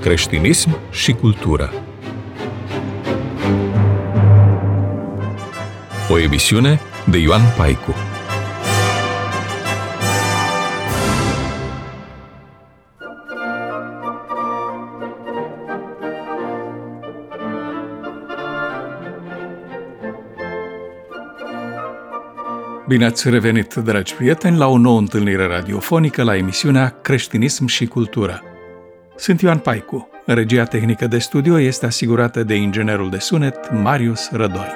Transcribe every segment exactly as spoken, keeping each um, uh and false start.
creștinism și cultură. O emisiune de Ioan Paicu. Bine ați revenit, dragi prieteni, la o nouă întâlnire radiofonică la emisiunea Creștinism și cultură. Sunt Ioan Paicu. Regia tehnică de studio este asigurată de inginerul de sunet Marius Rădoi.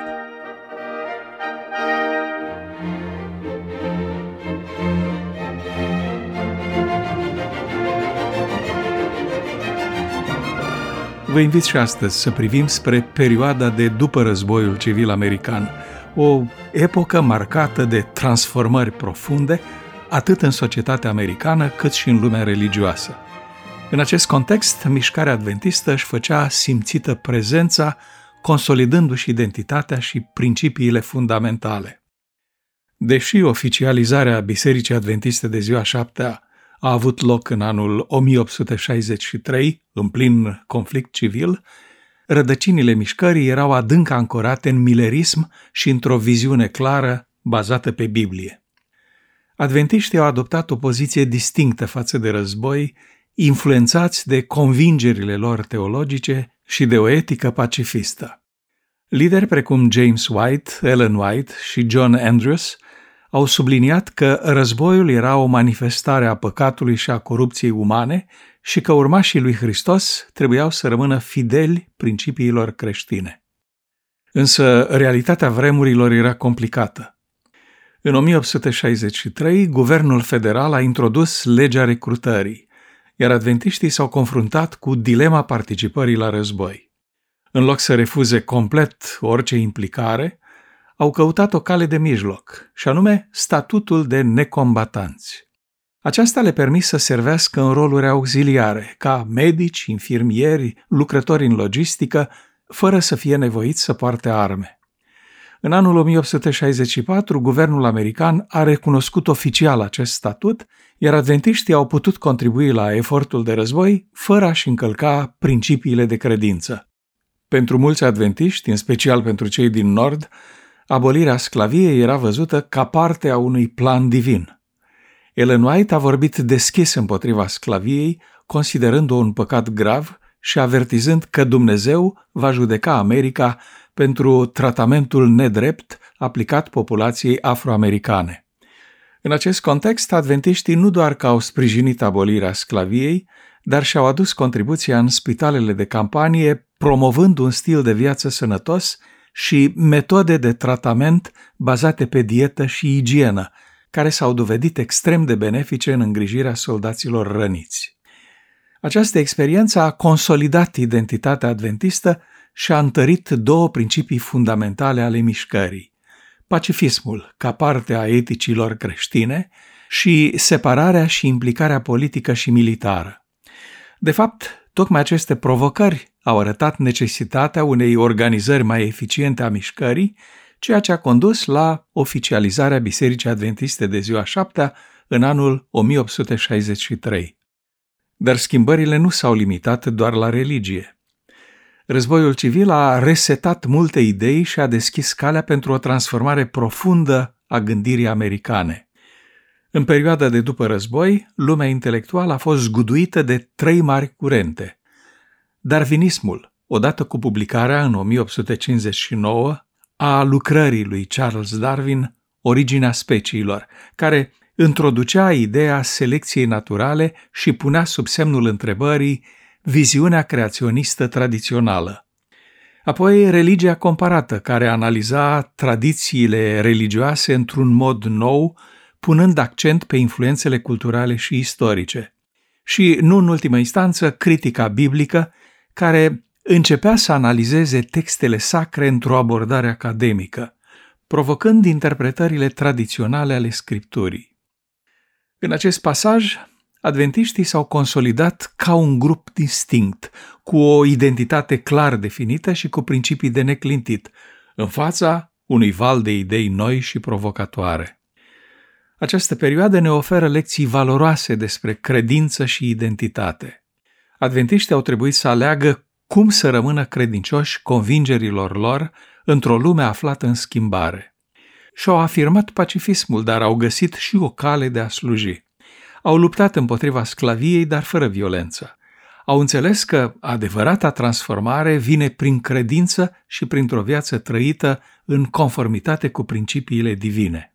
Vă invit și astăzi să privim spre perioada de după războiul civil american, o epocă marcată de transformări profunde, atât în societatea americană, cât și în lumea religioasă. În acest context, mișcarea adventistă își făcea simțită prezența, consolidându-și identitatea și principiile fundamentale. Deși oficializarea Bisericii Adventiste de Ziua Șaptea a avut loc în anul o mie opt sute șaizeci și trei, în plin conflict civil, rădăcinile mișcării erau adânc ancorate în milerism și într-o viziune clară bazată pe Biblie. Adventiștii au adoptat o poziție distinctă față de război, influențați de convingerile lor teologice și de o etică pacifistă. Lideri precum James White, Ellen White și John Andrews au subliniat că războiul era o manifestare a păcatului și a corupției umane și că urmașii lui Hristos trebuiau să rămână fideli principiilor creștine. Însă realitatea vremurilor era complicată. În o mie opt sute șaizeci și trei, guvernul federal a introdus legea recrutării, iar adventiștii s-au confruntat cu dilema participării la război. În loc să refuze complet orice implicare, au căutat o cale de mijloc, și anume statutul de necombatanți. Aceasta le permis să servească în roluri auxiliare, ca medici, infirmieri, lucrători în logistică, fără să fie nevoiți să poarte arme. În anul o mie opt sute șaizeci și patru, guvernul american a recunoscut oficial acest statut, iar adventiștii au putut contribui la efortul de război fără a-și încălca principiile de credință. Pentru mulți adventiști, în special pentru cei din Nord, abolirea sclaviei era văzută ca parte a unui plan divin. Ellen White a vorbit deschis împotriva sclaviei, considerând-o un păcat grav și avertizând că Dumnezeu va judeca America pentru tratamentul nedrept aplicat populației afroamericane. În acest context, adventiștii nu doar că au sprijinit abolirea sclaviei, dar și-au adus contribuția în spitalele de campanie, promovând un stil de viață sănătos și metode de tratament bazate pe dietă și igienă, care s-au dovedit extrem de benefice în îngrijirea soldaților răniți. Această experiență a consolidat identitatea adventistă și a întărit două principii fundamentale ale mișcării: pacifismul ca parte a eticilor creștine și separarea și implicarea politică și militară. De fapt, tocmai aceste provocări au arătat necesitatea unei organizări mai eficiente a mișcării, ceea ce a condus la oficializarea Bisericii Adventiste de Ziua Șaptea în anul o mie opt sute șaizeci și trei. Dar schimbările nu s-au limitat doar la religie. Războiul civil a resetat multe idei și a deschis calea pentru o transformare profundă a gândirii americane. În perioada de după război, lumea intelectuală a fost zguduită de trei mari curente. Darwinismul, odată cu publicarea în o mie opt sute cincizeci și nouă a lucrării lui Charles Darwin, Originea speciilor, care introducea ideea selecției naturale și punea sub semnul întrebării viziunea creaționistă tradițională. Apoi, religia comparată, care analiza tradițiile religioase într-un mod nou, punând accent pe influențele culturale și istorice. Și, nu în ultimă instanță, critica biblică, care începea să analizeze textele sacre într-o abordare academică, provocând interpretările tradiționale ale Scripturii. În acest pasaj, adventiștii s-au consolidat ca un grup distinct, cu o identitate clar definită și cu principii de neclintit, în fața unui val de idei noi și provocatoare. Această perioadă ne oferă lecții valoroase despre credință și identitate. Adventiștii au trebuit să aleagă cum să rămână credincioși convingerilor lor într-o lume aflată în schimbare. Și-au afirmat pacifismul, dar au găsit și o cale de a sluji. Au luptat împotriva sclaviei, dar fără violență. Au înțeles că adevărata transformare vine prin credință și printr-o viață trăită în conformitate cu principiile divine.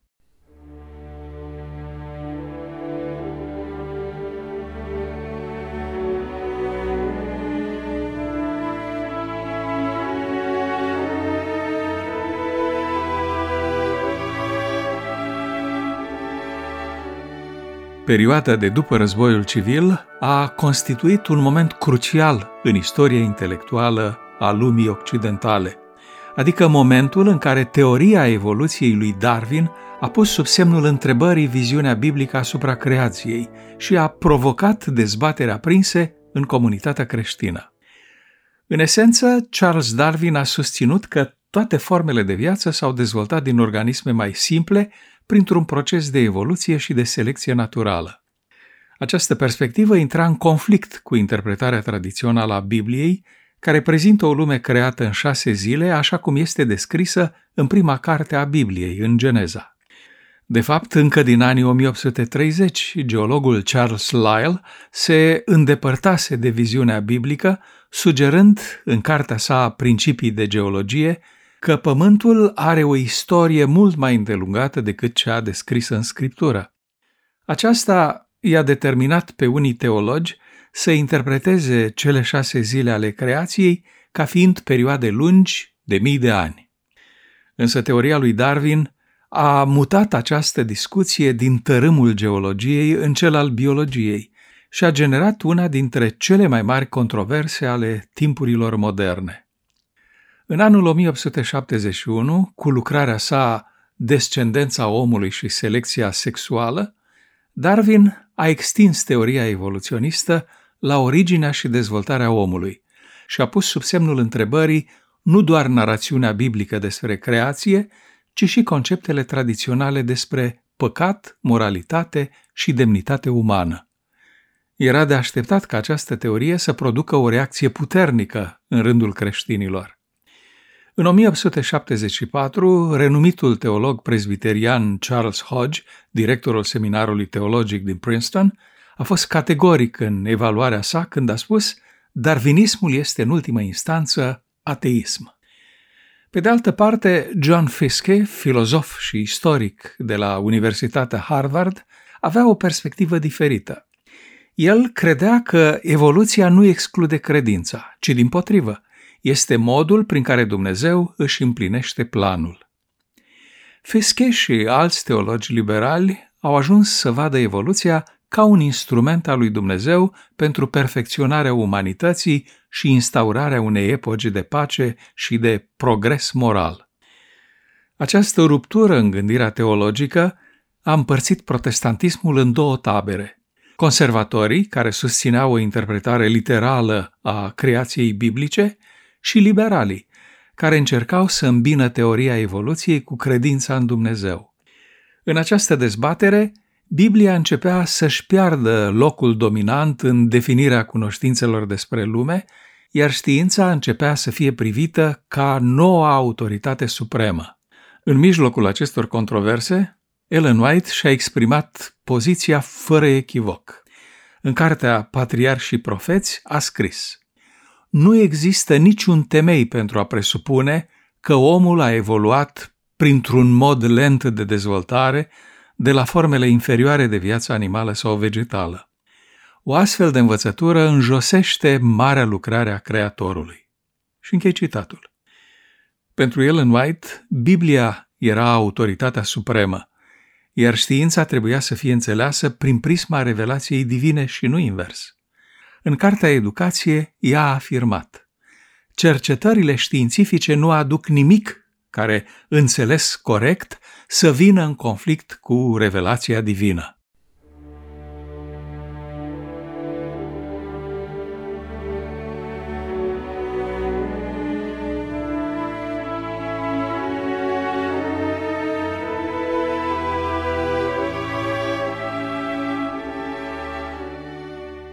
Perioada de după războiul civil a constituit un moment crucial în istoria intelectuală a lumii occidentale, adică momentul în care teoria evoluției lui Darwin a pus sub semnul întrebării viziunea biblică asupra creației și a provocat dezbateri aprinse în comunitatea creștină. În esență, Charles Darwin a susținut că toate formele de viață s-au dezvoltat din organisme mai simple printr-un proces de evoluție și de selecție naturală. Această perspectivă intra în conflict cu interpretarea tradițională a Bibliei, care prezintă o lume creată în șase zile, așa cum este descrisă în prima carte a Bibliei, în Geneza. De fapt, încă din anii o mie opt sute treizeci, geologul Charles Lyell se îndepărtase de viziunea biblică, sugerând în cartea sa Principii de geologie că Pământul are o istorie mult mai îndelungată decât cea descrisă în Scriptură. Aceasta i-a determinat pe unii teologi să interpreteze cele șase zile ale creației ca fiind perioade lungi de mii de ani. Însă teoria lui Darwin a mutat această discuție din tărâmul geologiei în cel al biologiei și a generat una dintre cele mai mari controverse ale timpurilor moderne. În anul o mie opt sute șaptezeci și unu, cu lucrarea sa Descendența omului și selecția sexuală, Darwin a extins teoria evoluționistă la originea și dezvoltarea omului și a pus sub semnul întrebării nu doar narațiunea biblică despre creație, ci și conceptele tradiționale despre păcat, moralitate și demnitate umană. Era de așteptat ca această teorie să producă o reacție puternică în rândul creștinilor. În o mie opt sute șaptezeci și patru, renumitul teolog presbiterian Charles Hodge, directorul seminarului teologic din Princeton, a fost categoric în evaluarea sa când a spus: darwinismul este în ultimă instanță ateism. Pe de altă parte, John Fiske, filozof și istoric de la Universitatea Harvard, avea o perspectivă diferită. El credea că evoluția nu exclude credința, ci dimpotrivă, este modul prin care Dumnezeu își împlinește planul. Fiske și alți teologi liberali au ajuns să vadă evoluția ca un instrument al lui Dumnezeu pentru perfecționarea umanității și instaurarea unei epoci de pace și de progres moral. Această ruptură în gândirea teologică a împărțit protestantismul în două tabere: conservatorii, care susțineau o interpretare literală a creației biblice, și liberalii, care încercau să îmbină teoria evoluției cu credința în Dumnezeu. În această dezbatere, Biblia începea să-și piardă locul dominant în definirea cunoștințelor despre lume, iar știința începea să fie privită ca noua autoritate supremă. În mijlocul acestor controverse, Ellen White și-a exprimat poziția fără echivoc. În cartea Patriarhi și Profeți a scris: nu există niciun temei pentru a presupune că omul a evoluat printr-un mod lent de dezvoltare de la formele inferioare de viață animală sau vegetală. O astfel de învățătură înjosește marea lucrare a Creatorului. Și închei citatul. Pentru Ellen White, Biblia era autoritatea supremă, iar știința trebuia să fie înțeleasă prin prisma revelației divine și nu invers. În cartea Educație, ea a afirmat: cercetările științifice nu aduc nimic care, înțeles corect, să vină în conflict cu revelația divină.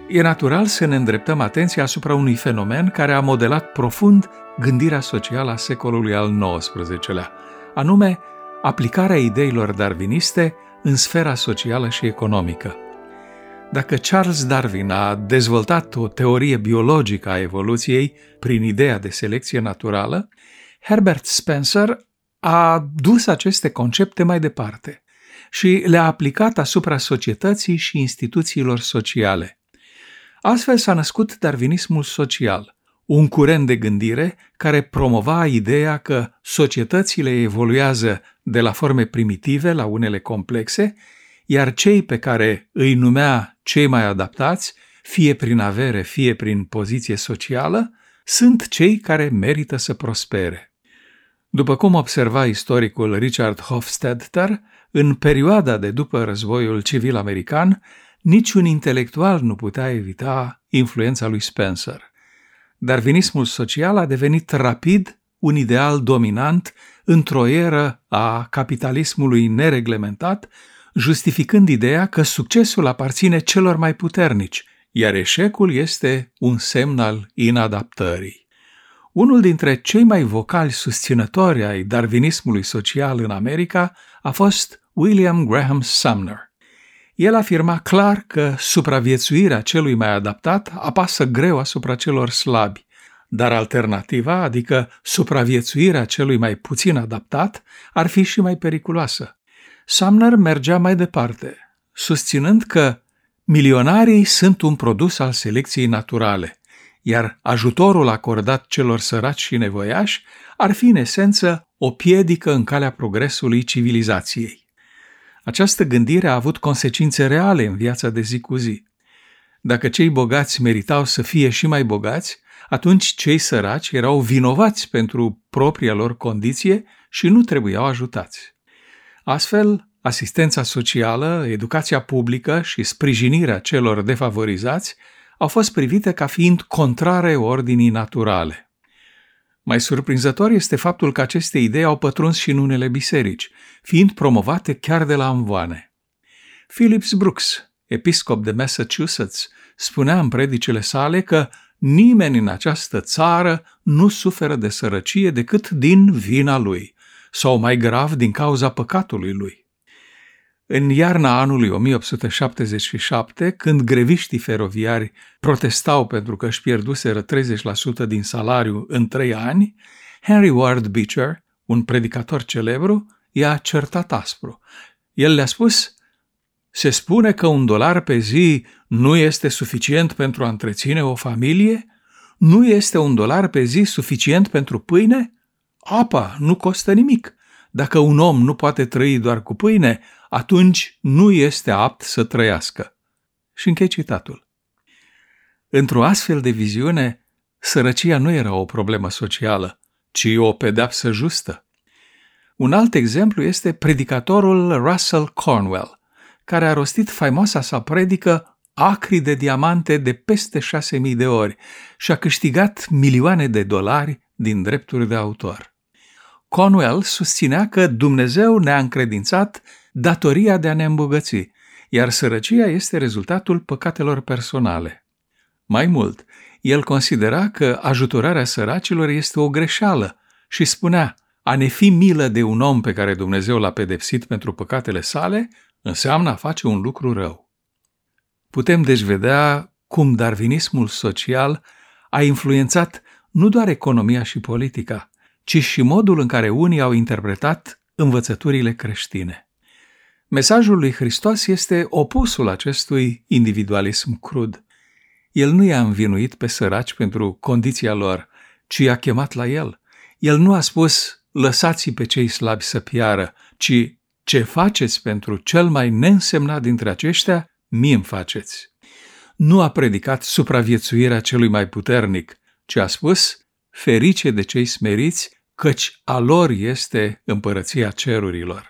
e natural să ne îndreptăm atenția asupra unui fenomen care a modelat profund gândirea socială a secolului al nouăsprezecelea, anume aplicarea ideilor darwiniste în sfera socială și economică. Dacă Charles Darwin a dezvoltat o teorie biologică a evoluției prin ideea de selecție naturală, Herbert Spencer a dus aceste concepte mai departe și le-a aplicat asupra societății și instituțiilor sociale. Astfel s-a născut darwinismul social, un curent de gândire care promova ideea că societățile evoluează de la forme primitive la unele complexe, iar cei pe care îi numea cei mai adaptați, fie prin avere, fie prin poziție socială, sunt cei care merită să prospere. După cum observa istoricul Richard Hofstadter, în perioada de după războiul civil american, niciun intelectual nu putea evita influența lui Spencer. Darwinismul social a devenit rapid un ideal dominant într-o eră a capitalismului nereglementat, justificând ideea că succesul aparține celor mai puternici, iar eșecul este un semn al inadaptării. Unul dintre cei mai vocali susținători ai darwinismului social în America a fost William Graham Sumner. El afirma clar că supraviețuirea celui mai adaptat apasă greu asupra celor slabi, dar alternativa, adică supraviețuirea celui mai puțin adaptat, ar fi și mai periculoasă. Sumner mergea mai departe, susținând că milionarii sunt un produs al selecției naturale, iar ajutorul acordat celor săraci și nevoiași ar fi în esență o piedică în calea progresului civilizației. Această gândire a avut consecințe reale în viața de zi cu zi. Dacă cei bogați meritau să fie și mai bogați, atunci cei săraci erau vinovați pentru propria lor condiție și nu trebuiau ajutați. Astfel, asistența socială, educația publică și sprijinirea celor defavorizați au fost privite ca fiind contrare ordinii naturale. Mai surprinzător este faptul că aceste idei au pătruns și în unele biserici, fiind promovate chiar de la amvoane. Phillips Brooks, episcop de Massachusetts, spunea în predicile sale că nimeni în această țară nu suferă de sărăcie decât din vina lui, sau mai grav din cauza păcatului lui. În iarna anului o mie opt sute șaptezeci și șapte, când greviștii feroviari protestau pentru că își pierduseră treizeci la sută din salariu în trei ani, Henry Ward Beecher, un predicator celebru, i-a certat aspru. El le-a spus: "Se spune că un dolar pe zi nu este suficient pentru a întreține o familie? Nu este un dolar pe zi suficient pentru pâine? Apa nu costă nimic. Dacă un om nu poate trăi doar cu pâine, atunci nu este apt să trăiască." Și închei citatul. Într-o astfel de viziune, sărăcia nu era o problemă socială, ci o pedeapsă justă. Un alt exemplu este predicatorul Russell Cornwell, care a rostit faimoasa sa predică Acri de diamante de peste șase mii de ori și a câștigat milioane de dolari din drepturi de autor. Cornwell susținea că Dumnezeu ne-a încredințat datoria de a ne îmbogăți, iar sărăcia este rezultatul păcatelor personale. Mai mult, el considera că ajutorarea săracilor este o greșeală și spunea: a ne fi milă de un om pe care Dumnezeu l-a pedepsit pentru păcatele sale înseamnă a face un lucru rău. Putem deci vedea cum darwinismul social a influențat nu doar economia și politica, ci și modul în care unii au interpretat învățăturile creștine. Mesajul lui Hristos este opusul acestui individualism crud. El nu i-a învinuit pe săraci pentru condiția lor, ci i-a chemat la el. El nu a spus: lăsați-i pe cei slabi să piară, ci ce faceți pentru cel mai neînsemnat dintre aceștia, mie-mi faceți. Nu a predicat supraviețuirea celui mai puternic, ci a spus: ferice de cei smeriți, căci a lor este împărăția cerurilor.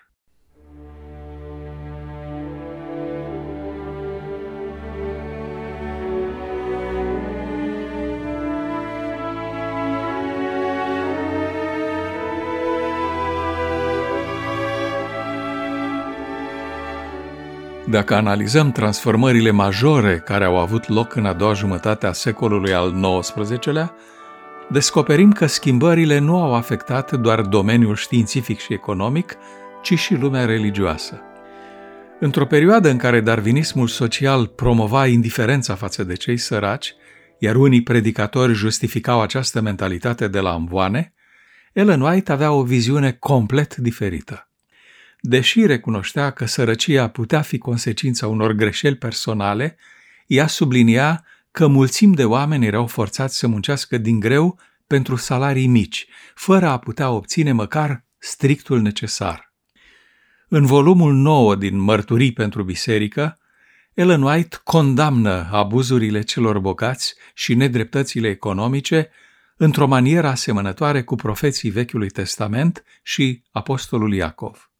Dacă analizăm transformările majore care au avut loc în a doua jumătate a secolului al nouăsprezecelea, descoperim că schimbările nu au afectat doar domeniul științific și economic, ci și lumea religioasă. Într-o perioadă în care darwinismul social promova indiferența față de cei săraci, iar unii predicatori justificau această mentalitate de la amvoane, Ellen White avea o viziune complet diferită. Deși recunoștea că sărăcia putea fi consecința unor greșeli personale, ea sublinia că mulțimi de oameni erau forțați să muncească din greu pentru salarii mici, fără a putea obține măcar strictul necesar. În volumul nouă din Mărturii pentru Biserică, Ellen White condamnă abuzurile celor bogați și nedreptățile economice într-o manieră asemănătoare cu profeții Vechiului Testament și Apostolul Iacov.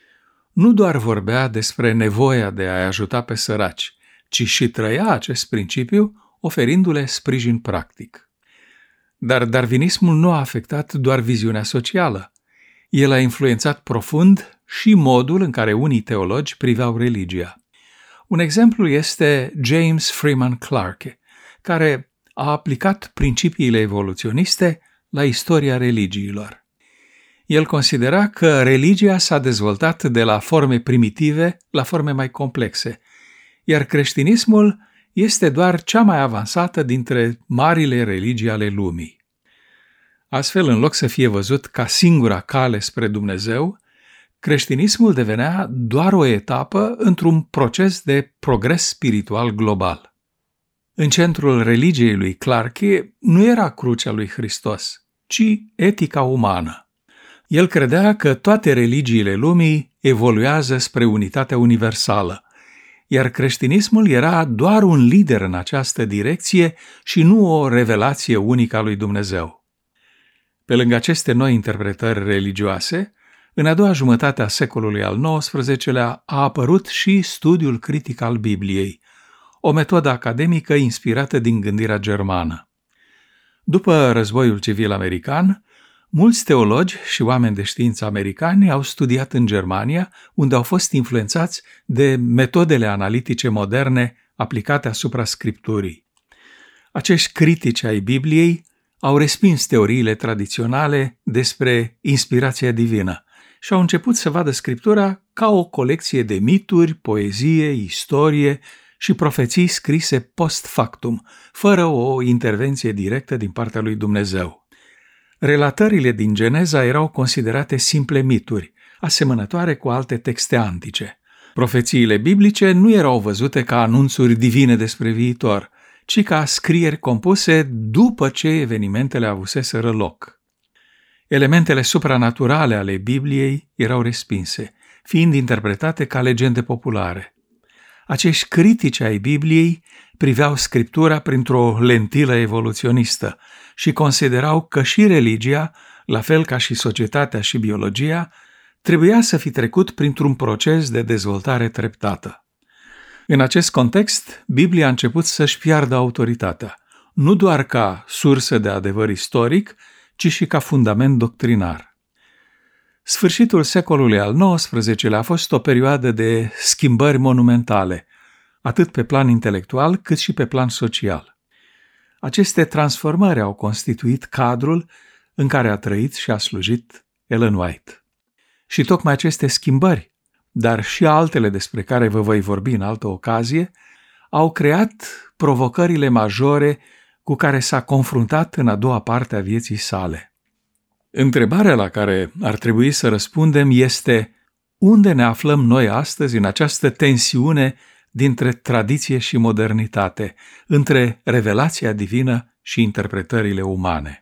Nu doar vorbea despre nevoia de a ajuta pe săraci, ci și trăia acest principiu oferindu-le sprijin practic. Dar darwinismul nu a afectat doar viziunea socială. El a influențat profund și modul în care unii teologi priveau religia. Un exemplu este James Freeman Clarke, care a aplicat principiile evoluționiste la istoria religiilor. El considera că religia s-a dezvoltat de la forme primitive la forme mai complexe, iar creștinismul este doar cea mai avansată dintre marile religii ale lumii. Astfel, în loc să fie văzut ca singura cale spre Dumnezeu, creștinismul devenea doar o etapă într-un proces de progres spiritual global. În centrul religiei lui Clarke nu era crucea lui Hristos, ci etica umană. El credea că toate religiile lumii evoluează spre unitatea universală, iar creștinismul era doar un lider în această direcție și nu o revelație unică a lui Dumnezeu. Pe lângă aceste noi interpretări religioase, în a doua jumătate a secolului al nouăsprezecelea a apărut și studiul critic al Bibliei, o metodă academică inspirată din gândirea germană. După războiul civil american, mulți teologi și oameni de știință americani au studiat în Germania, unde au fost influențați de metodele analitice moderne aplicate asupra Scripturii. Acești critici ai Bibliei au respins teoriile tradiționale despre inspirația divină și au început să vadă Scriptura ca o colecție de mituri, poezie, istorie și profeții scrise post factum, fără o intervenție directă din partea lui Dumnezeu. Relatările din Geneza erau considerate simple mituri, asemănătoare cu alte texte antice. Profețiile biblice nu erau văzute ca anunțuri divine despre viitor, ci ca scrieri compuse după ce evenimentele avuseseră loc. Elementele supranaturale ale Bibliei erau respinse, fiind interpretate ca legende populare. Acești critici ai Bibliei priveau Scriptura printr-o lentilă evoluționistă și considerau că și religia, la fel ca și societatea și biologia, trebuia să fi trecut printr-un proces de dezvoltare treptată. În acest context, Biblia a început să-și piardă autoritatea, nu doar ca sursă de adevăr istoric, ci și ca fundament doctrinar. Sfârșitul secolului al nouăsprezecelea a fost o perioadă de schimbări monumentale, atât pe plan intelectual cât și pe plan social. Aceste transformări au constituit cadrul în care a trăit și a slujit Ellen White. Și tocmai aceste schimbări, dar și altele despre care vă voi vorbi în altă ocazie, au creat provocările majore cu care s-a confruntat în a doua parte a vieții sale. Întrebarea la care ar trebui să răspundem este: unde ne aflăm noi astăzi în această tensiune dintre tradiție și modernitate, între revelația divină și interpretările umane?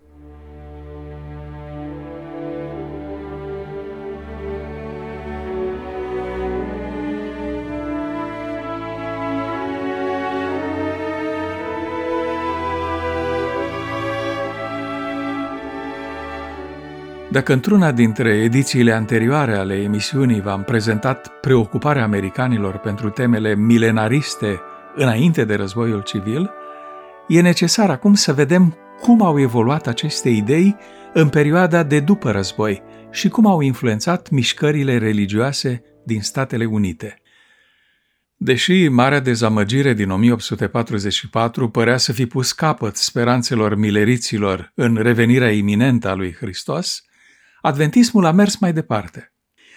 Dacă într-una dintre edițiile anterioare ale emisiunii v-am prezentat preocuparea americanilor pentru temele milenariste înainte de războiul civil, e necesar acum să vedem cum au evoluat aceste idei în perioada de după război și cum au influențat mișcările religioase din Statele Unite. Deși marea dezamăgire din o mie opt sute patruzeci și patru părea să fi pus capăt speranțelor mileriților în revenirea iminentă a lui Hristos, adventismul a mers mai departe.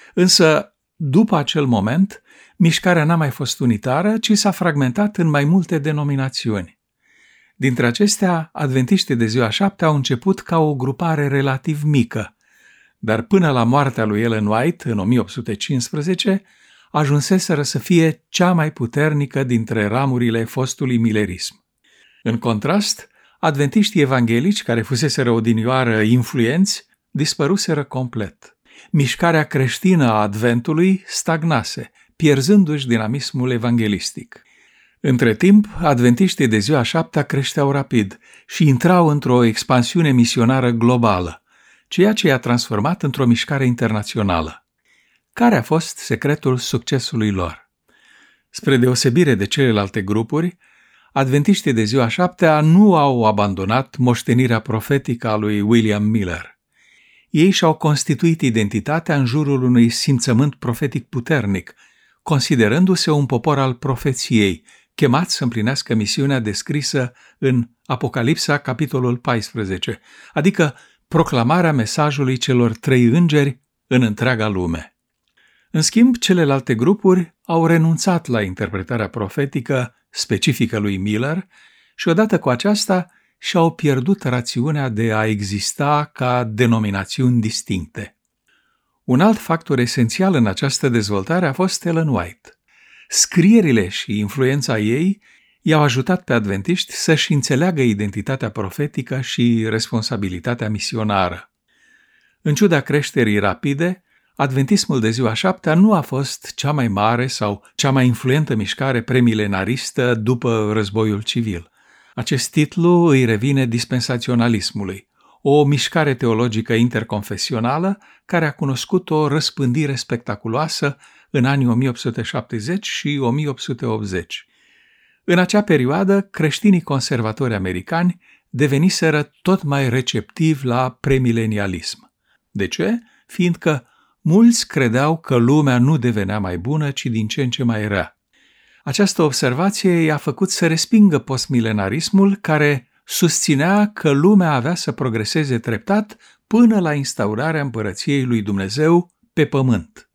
Însă, după acel moment, mișcarea n-a mai fost unitară, ci s-a fragmentat în mai multe denominațiuni. Dintre acestea, adventiștii de ziua șapte au început ca o grupare relativ mică, dar până la moartea lui Ellen White, în o mie opt sute cincisprezece, ajunseseră să fie cea mai puternică dintre ramurile fostului milerism. În contrast, adventiștii evanghelici, care fuseseră odinioară influenți, dispăruseră complet. Mișcarea creștină a adventului stagnase, pierzându-și dinamismul evanghelistic. Între timp, adventiștii de ziua șaptea creșteau rapid și intrau într-o expansiune misionară globală, ceea ce i-a transformat într-o mișcare internațională. Care a fost secretul succesului lor? Spre deosebire de celelalte grupuri, adventiștii de ziua șaptea nu au abandonat moștenirea profetică a lui William Miller. Ei și-au constituit identitatea în jurul unui simțământ profetic puternic, considerându-se un popor al profeției, chemat să împlinească misiunea descrisă în Apocalipsa, capitolul paisprezece, adică proclamarea mesajului celor trei îngeri în întreaga lume. În schimb, celelalte grupuri au renunțat la interpretarea profetică specifică lui Miller și odată cu aceasta și-au pierdut rațiunea de a exista ca denominațiuni distincte. Un alt factor esențial în această dezvoltare a fost Ellen White. Scrierile și influența ei i-au ajutat pe adventiști să-și înțeleagă identitatea profetică și responsabilitatea misionară. În ciuda creșterii rapide, adventismul de ziua șaptea nu a fost cea mai mare sau cea mai influentă mișcare premilenaristă după războiul civil. Acest titlu îi revine dispensaționalismului, o mișcare teologică interconfesională care a cunoscut o răspândire spectaculoasă în anii o mie opt sute șaptezeci și o mie opt sute optzeci. În acea perioadă, creștinii conservatori americani deveniseră tot mai receptivi la premilenialism. De ce? Fiindcă mulți credeau că lumea nu devenea mai bună, ci din ce în ce mai rea. Această observație i-a făcut să respingă postmilenarismul, care susținea că lumea avea să progreseze treptat până la instaurarea împărăției lui Dumnezeu pe pământ.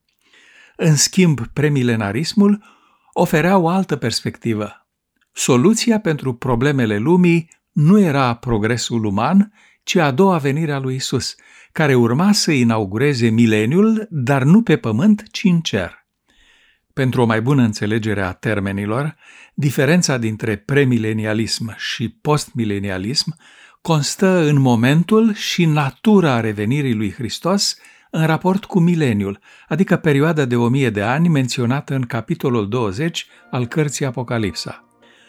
În schimb, premilenarismul oferea o altă perspectivă. Soluția pentru problemele lumii nu era progresul uman, ci a doua venire a lui Isus, care urma să inaugureze mileniul, dar nu pe pământ, ci în cer. Pentru o mai bună înțelegere a termenilor, diferența dintre premilenialism și postmilenialism constă în momentul și natura revenirii lui Hristos în raport cu mileniul, adică perioada de o mie de ani menționată în capitolul douăzeci al cărții Apocalipsa.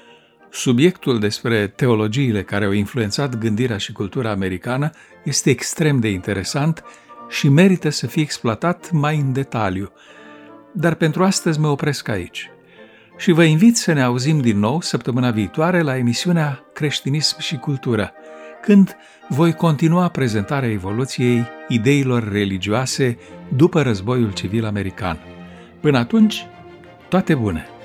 Subiectul despre teologiile care au influențat gândirea și cultura americană este extrem de interesant și merită să fie exploatat mai în detaliu. Dar pentru astăzi mă opresc aici și vă invit să ne auzim din nou săptămâna viitoare la emisiunea Creștinism și Cultură, când voi continua prezentarea evoluției ideilor religioase după războiul civil american. Până atunci, toate bune!